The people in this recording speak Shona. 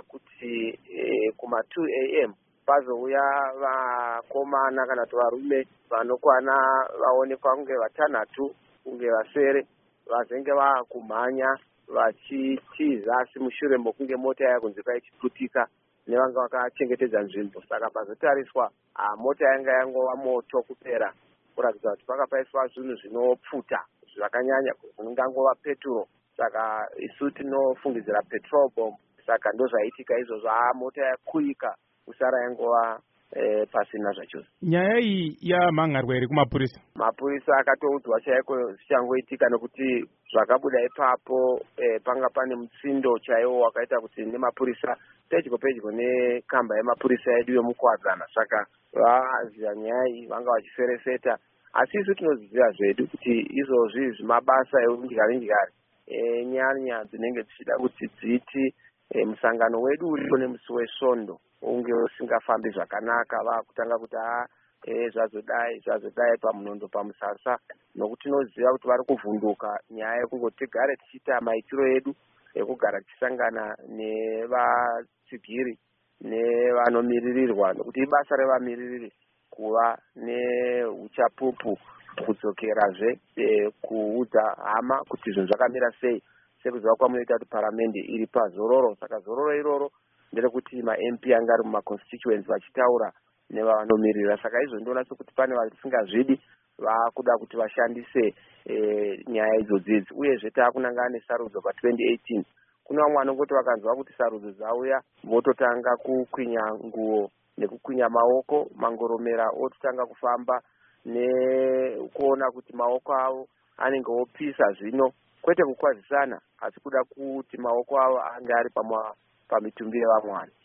kuti kuma 2 am pazouya vakomana kana kuti varume vanokwana vaonekwa kunge vatanhatu kunge vasere vazenge vakumhanya vachitiza asi mushure mokunge mota yakunzika ichiputika nevanga vakachengetedza nzvimbo. Saka pazotariswa mota yanga yangova moto kupera kuratidza kuti pakapaiswa zvinhu zvinopfuta zvakanyanya zvinongangova peturo. Saka isu tinofungidzira petrol bomb. Saka ndozvaitika izvozvo mota yakuyika kusara yangova pasina zvachose. Nyaya iyi yamhangarwa here kumapurisa? Mapurisa akatoudzwa chaiko zvichangoitika nekuti zvakabuda ipapo panga pane mutsindo chaiwo wakaita kuti nemapurisa pedyo nekamba yemapurisa edu yomukuwadzana. Saka vaziva nyaya iyi vanga vachiferefeta, asi isu tinoziva zvedu kuti izvozvi zvimabasa eundyari nyanya dzinenge dzichida kuti dziti musangano wedu uripo nemusi wesvondo unge usingafambi zvakanaka vakutanga kuti zvazodai pamunondo pamusasa, nokuti tinoziva kuti vari kuvhunduka nyaya yekungoti tigare tichiita maitiro edu ekugara tichisangana nevatsigiri nevanomiririrwa, nokuti ibasa revamiririri kuva neuchapupu kudzokerazve kuudza hama kuti zvinhu zvakamira sei, sekuziva kwamunoita kuti paramende iri pazororo. Saka zororo iroro nderekuti ma-MP anga ari mumaconstituents vachitaura nevavanomirira. Saka izvo ndoona sekuti pane vasingazvidi vakuda kuti vashandise nyaya idzodzidzi. Uyezve taakunangana nesarudzo pa2018 kuna vamwe vanongoti vakanzwa kuti sarudzo dzauya vototanga kukwinya nguo nekukwinya maoko, mangoromera ototanga kufamba nekuona kuti maoko avo anenge opisa zvino, kwete kukwazisana asi kuda kuti maoko avo ange ari pamitumbi yevamwani.